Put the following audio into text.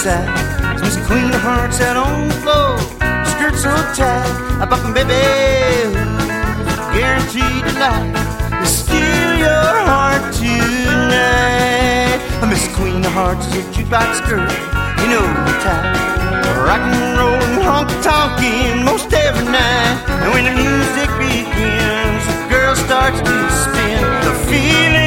side. So Miss Queen of Hearts out on the floor, skirt so tight. I buckin' baby, guaranteed delight. To steal your heart tonight. Miss Queen of Hearts is a jukebox girl, you know the type. Rock and roll and honky-tonkin' most every night. And when the music begins, the girl starts to spin. The feeling